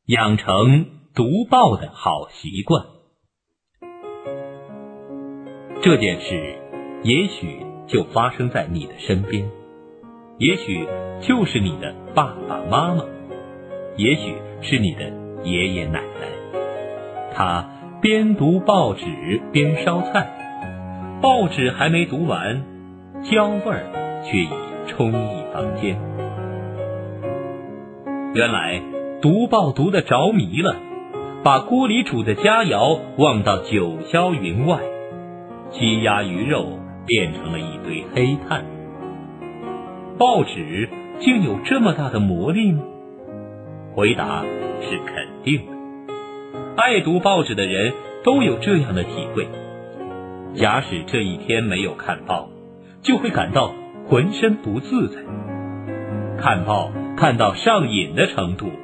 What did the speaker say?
养成读报的好习惯。这件事也许就发生在你的身边，也许就是你的爸爸妈妈，也许是你的爷爷奶奶。他边读报纸边烧菜，报纸还没读完，焦味儿却已充溢房间。原来读报读得着迷了，把锅里煮的佳肴忘到九霄云外，鸡鸭鱼肉变成了一堆黑炭。报纸竟有这么大的魔力吗？回答是肯定的。爱读报纸的人都有这样的体会，假使这一天没有看报，就会感到浑身不自在。看报看到上瘾的程度